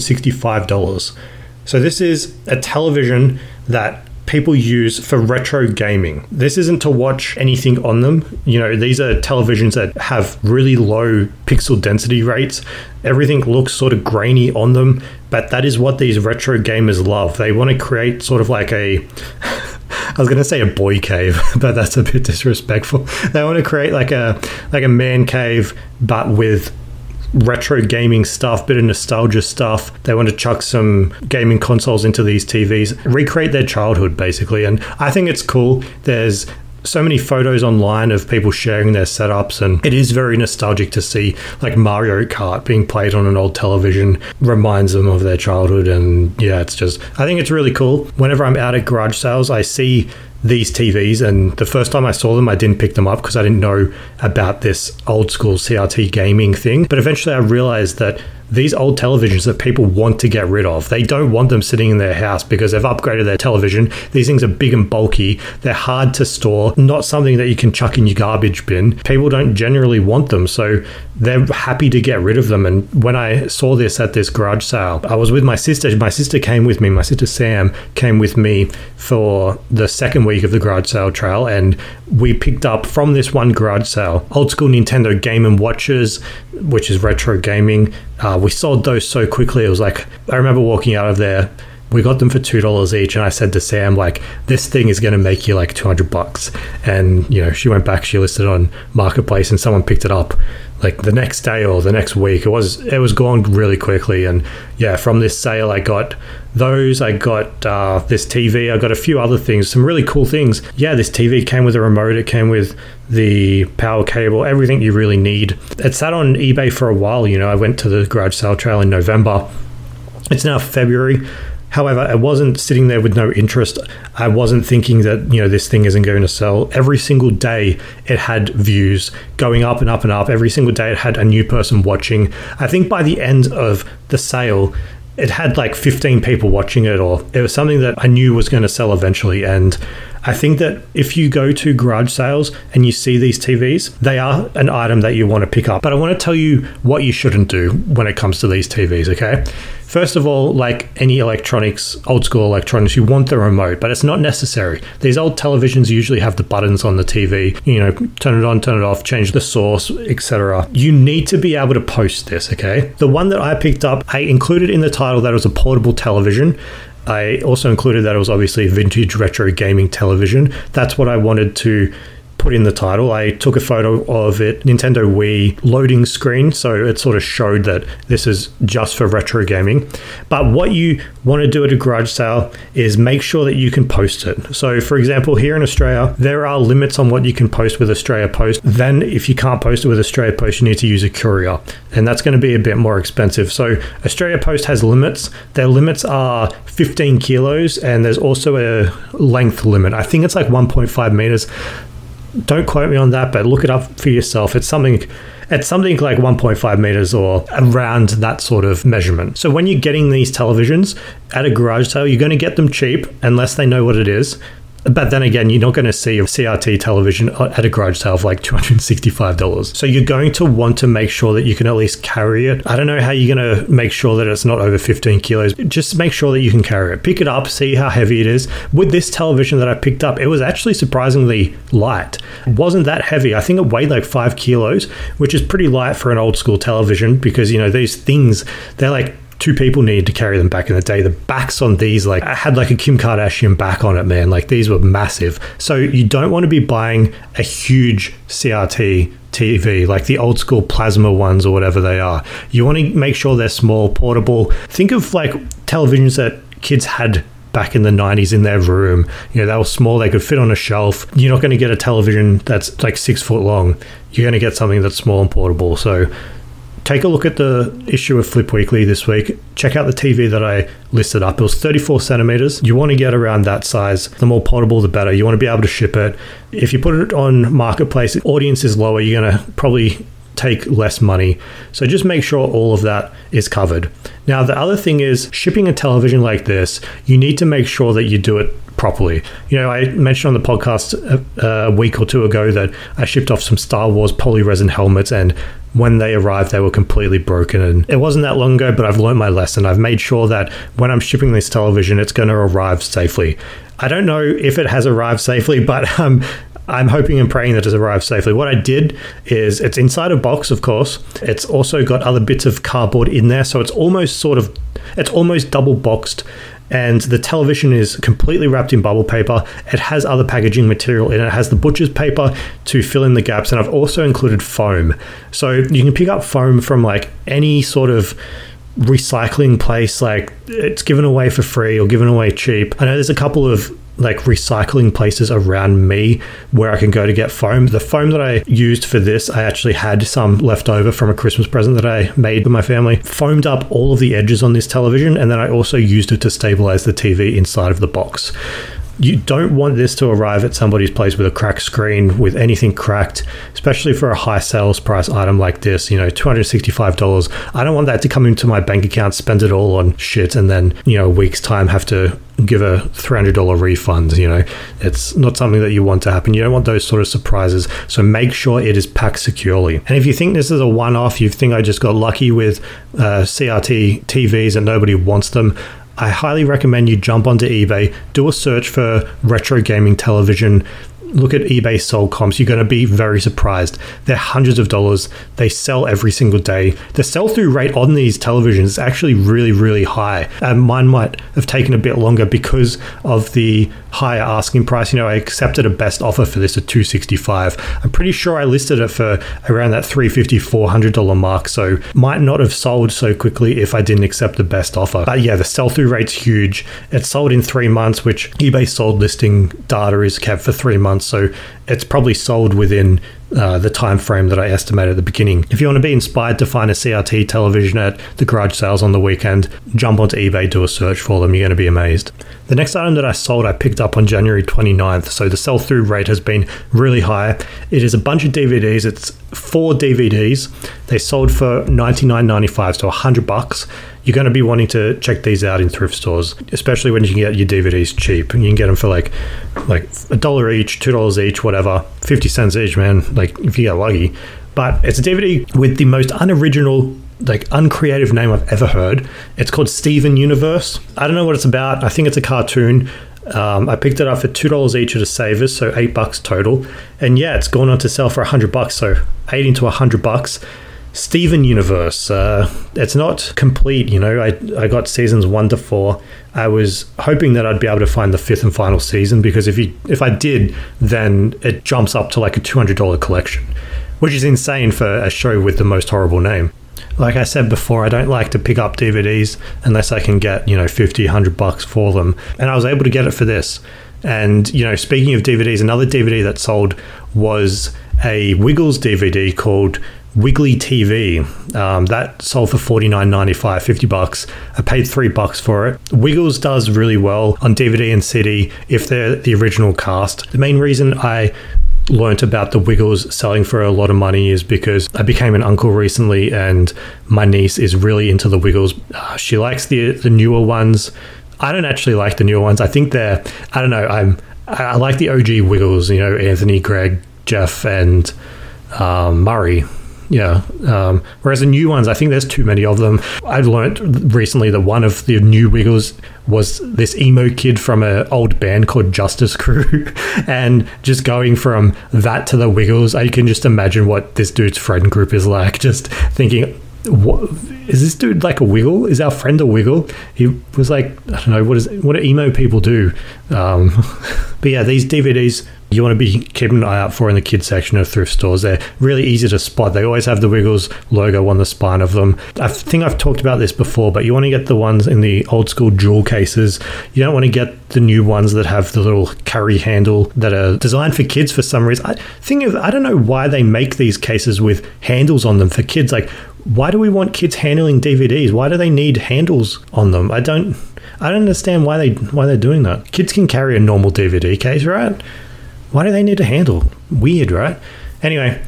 $265. So this is a television that people use for retro gaming. This isn't to watch anything on them. You know, these are televisions that have really low pixel density rates. Everything looks sort of grainy on them, but that is what these retro gamers love. They want to create sort of like I was going to say a boy cave, but that's a bit disrespectful. They want to create like a man cave, but with retro gaming stuff, bit of nostalgia stuff. They want to chuck some gaming consoles into these TVs, recreate their childhood basically. And I think it's cool. There's so many photos online of people sharing their setups, and it is very nostalgic to see like Mario Kart being played on an old television. Reminds them of their childhood, and yeah, it's just, I think it's really cool. Whenever I'm out at garage sales, I see these TVs, and the first time I saw them, I didn't pick them up because I didn't know about this old school CRT gaming thing. But eventually I realized that these old televisions that people want to get rid of, they don't want them sitting in their house because they've upgraded their television. These things are big and bulky. They're hard to store, not something that you can chuck in your garbage bin. People don't generally want them, so they're happy to get rid of them. And when I saw this at this garage sale, I was with my sister. My sister came with me. My sister Sam came with me for the second week of the garage sale trail, and we picked up from this one garage sale old school Nintendo Game & Watches, which is retro gaming. We sold those so quickly. It was like, I remember walking out of there, we got them for $2 each, and I said to Sam, like, this thing is going to make you like $200. And, you know, she went back, she listed it on Marketplace, and someone picked it up like the next day or the next week. It was gone really quickly. And yeah, from this sale, I got those. I got this TV. I got a few other things, some really cool things. Yeah, this TV came with a remote. It came with the power cable, everything you really need. It sat on eBay for a while. I went to the garage sale trail in November. It's now February. However, I wasn't sitting there with no interest. I wasn't thinking that, this thing isn't going to sell. Every single day it had views going up and up and up. Every single day it had a new person watching. I think by the end of the sale, it had like 15 people watching it, or it was something that I knew was going to sell eventually. And I think that if you go to garage sales and you see these TVs, they are an item that you want to pick up. But I want to tell you what you shouldn't do when it comes to these TVs, okay? First of all, like any electronics, old school electronics, you want the remote, but it's not necessary. These old televisions usually have the buttons on the TV, turn it on, turn it off, change the source, etc. You need to be able to post this, okay? The one that I picked up, I included in the title that it was a portable television. I also included that it was obviously a vintage retro gaming television. That's what I wanted to put in the title. I took a photo of it, Nintendo Wii loading screen, so it sort of showed that this is just for retro gaming. But what you want to do at a garage sale is make sure that you can post it. So for example, here in Australia, there are limits on what you can post with Australia Post. Then if you can't post it with Australia Post, you need to use a courier, and that's going to be a bit more expensive. So Australia Post has limits. Their limits are 15 kilos, and there's also a length limit. I think it's like 1.5 meters. Don't quote me on that, but look it up for yourself. It's something like 1.5 meters or around that sort of measurement. So when you're getting these televisions at a garage sale, you're going to get them cheap unless they know what it is. But then again, you're not going to see a CRT television at a garage sale for like $265. So you're going to want to make sure that you can at least carry it. I don't know how you're going to make sure that it's not over 15 kilos. Just make sure that you can carry it. Pick it up, see how heavy it is. With this television that I picked up, it was actually surprisingly light. It wasn't that heavy. I think it weighed like 5 kilos, which is pretty light for an old school television because, these things, they're like, 2 people needed to carry them back in the day. The backs on these, like I had like a Kim Kardashian back on it, man. Like these were massive. So you don't want to be buying a huge CRT TV, like the old school plasma ones or whatever they are. You want to make sure they're small, portable. Think of like televisions that kids had back in the 90s in their room. They were small, they could fit on a shelf. You're not going to get a television that's like 6 foot long. You're going to get something that's small and portable. So take a look at the issue of Flip Weekly this week. Check out the TV that I listed up. It was 34 centimeters. You want to get around that size. The more portable, the better. You want to be able to ship it. If you put it on Marketplace, the audience is lower. You're going to probably take less money. So just make sure all of that is covered. Now, the other thing is shipping a television like this, you need to make sure that you do it properly. I mentioned on the podcast a week or two ago that I shipped off some Star Wars polyresin helmets, and when they arrived, they were completely broken. And it wasn't that long ago, but I've learned my lesson. I've made sure that when I'm shipping this television, it's going to arrive safely. I don't know if it has arrived safely, but I'm hoping and praying that it's arrived safely. What I did is it's inside a box, of course. It's also got other bits of cardboard in there. So it's almost double boxed. And the television is completely wrapped in bubble paper. It has other packaging material in it. It has the butcher's paper to fill in the gaps. And I've also included foam. So you can pick up foam from like any sort of recycling place. Like it's given away for free or given away cheap. I know there's a couple of like recycling places around me where I can go to get foam. The foam that I used for this, I actually had some left over from a Christmas present that I made with my family. Foamed up all of the edges on this television, and then I also used it to stabilize the TV inside of the box. You don't want this to arrive at somebody's place with a cracked screen, with anything cracked, especially for a high sales price item like this, $265. I don't want that to come into my bank account, spend it all on shit, and then, a week's time have to give a $300 refund. It's not something that you want to happen. You don't want those sort of surprises. So make sure it is packed securely. And if you think this is a one-off, you think I just got lucky with CRT TVs and nobody wants them, I highly recommend you jump onto eBay, do a search for retro gaming television. look at eBay sold comps, you're going to be very surprised. They're hundreds of dollars. They sell every single day. The sell-through rate on these televisions is actually really, really high. Mine might have taken a bit longer because of the higher asking price. I accepted a best offer for this at $265. I'm pretty sure I listed it for around that $350, $400 mark, so might not have sold so quickly if I didn't accept the best offer. But yeah, the sell-through rate's huge. It's sold in 3 months, which eBay sold listing data is kept for 3 months, so it's probably sold within the time frame that I estimated at the beginning. If you want to be inspired to find a CRT television at the garage sales on the weekend, jump onto eBay, do a search for them. You're going to be amazed. The next item that I sold, I picked up on January 29th, so the sell-through rate has been really high. It is a bunch of DVDs. It's 4 DVDs. They sold for $99.95, so $100. You're going to be wanting to check these out in thrift stores, especially when you can get your DVDs cheap. And you can get them for like $1 each, $2 each, whatever, 50 cents each, man, like if you get lucky. But it's a DVD with the most unoriginal, uncreative name I've ever heard. It's called Steven Universe. I don't know what it's about. I think it's a cartoon. I picked it up for $2 each at a Savers, so $8 total. And yeah, it's gone on to sell for $100, so 8 into $100. Steven Universe. It's not complete, I got seasons 1 to 4. I was hoping that I'd be able to find the 5th and final season, because if I did, then it jumps up to like a $200 collection, which is insane for a show with the most horrible name. Like I said before, I don't like to pick up DVDs unless I can get, $50, $100 for them. And I was able to get it for this. And, speaking of DVDs, another DVD that sold was a Wiggles DVD called Wiggly TV. That sold for $49.95, $50. I paid $3 for it. Wiggles does really well on DVD and CD if they're the original cast. The main reason I learnt about the Wiggles selling for a lot of money is because I became an uncle recently, and my niece is really into the Wiggles. She likes the newer ones. I don't actually like the newer ones. I think I like the OG Wiggles, Anthony, Greg, Jeff, and Murray. Yeah. Whereas the new ones, I think there's too many of them. I've learned recently that one of the new Wiggles was this emo kid from an old band called Justice Crew. And just going from that to the Wiggles, I can just imagine what this dude's friend group is like. Just thinking, what is this dude like a Wiggle? Is our friend a Wiggle? He was like, I don't know, what do emo people do? But yeah, these DVDs you want to be keeping an eye out for in the kids section of thrift stores. They're really easy to spot. They always have the Wiggles logo on the spine of them. I think I've talked about this before, but you want to get the ones in the old school jewel cases. You don't want to get the new ones that have the little carry handle that are designed for kids for some reason. I don't know why they make these cases with handles on them for kids. Like, why do we want kids handling DVDs? Why do they need handles on them? I don't understand why they're doing that. Kids can carry a normal DVD case, right? Why do they need a handle? Weird, right? Anyway,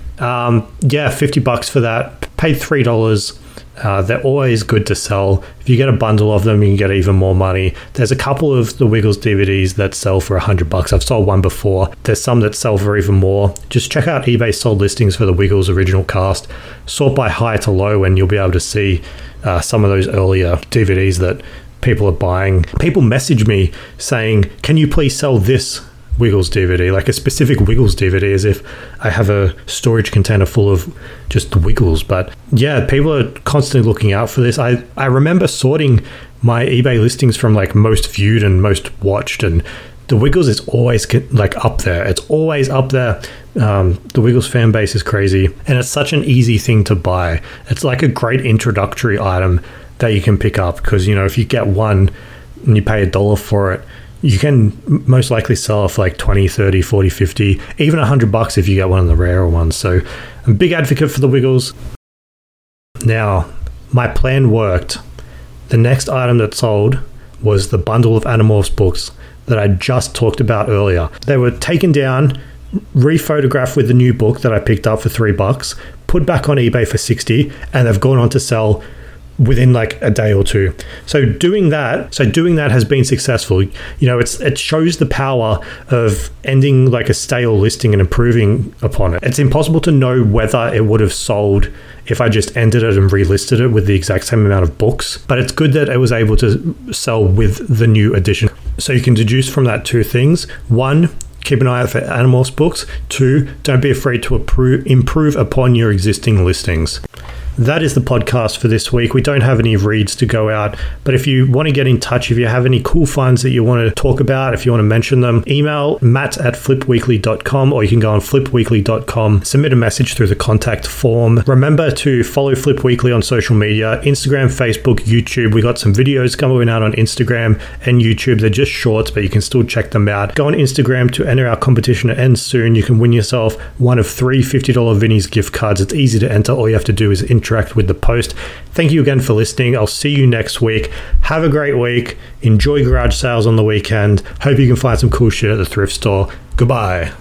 $50 for that. Paid $3. They're always good to sell. If you get a bundle of them, you can get even more money. There's a couple of the Wiggles DVDs that sell for $100. I've sold one before. There's some that sell for even more. Just check out eBay sold listings for the Wiggles original cast. Sort by high to low, and you'll be able to see some of those earlier DVDs that people are buying. People message me saying, can you please sell this Wiggles DVD, like a specific Wiggles DVD, as if I have a storage container full of just the Wiggles. But yeah, people are constantly looking out for this. I remember sorting my eBay listings from like most viewed and most watched, and the Wiggles is always like up there. It's always up there. The Wiggles fan base is crazy, and it's such an easy thing to buy. It's like a great introductory item that you can pick up, because if you get one and you pay $1 for it, you can most likely sell for like 20, 30, 40, 50, even $100 if you get one of the rarer ones. So I'm a big advocate for the Wiggles. Now, my plan worked. The next item that sold was the bundle of Animorphs books that I just talked about earlier. They were taken down, rephotographed with the new book that I picked up for $3, put back on eBay for $60, and they've gone on to sell within like a day or two. So doing that has been successful. It shows the power of ending like a stale listing and improving upon it. It's impossible to know whether it would have sold if I just ended it and relisted it with the exact same amount of books, but it's good that it was able to sell with the new edition. So you can deduce from that two things. One, keep an eye out for Animorphs books. 2, don't be afraid to improve upon your existing listings. That is the podcast for this week. We don't have any reads to go out, but if you want to get in touch, if you have any cool finds that you want to talk about, if you want to mention them, email matt@flipweekly.com, or you can go on flipweekly.com, submit a message through the contact form. Remember to follow Flip Weekly on social media, Instagram, Facebook, YouTube. We got some videos coming out on Instagram and YouTube. They're just shorts, but you can still check them out. Go on Instagram to enter our competition. It ends soon. You can win yourself one of 3 $50 Vinnie's gift cards. It's easy to enter. All you have to do is interact with the post. Thank you again for listening. I'll see you next week. Have a great week. Enjoy garage sales on the weekend. Hope you can find some cool shit at the thrift store. Goodbye.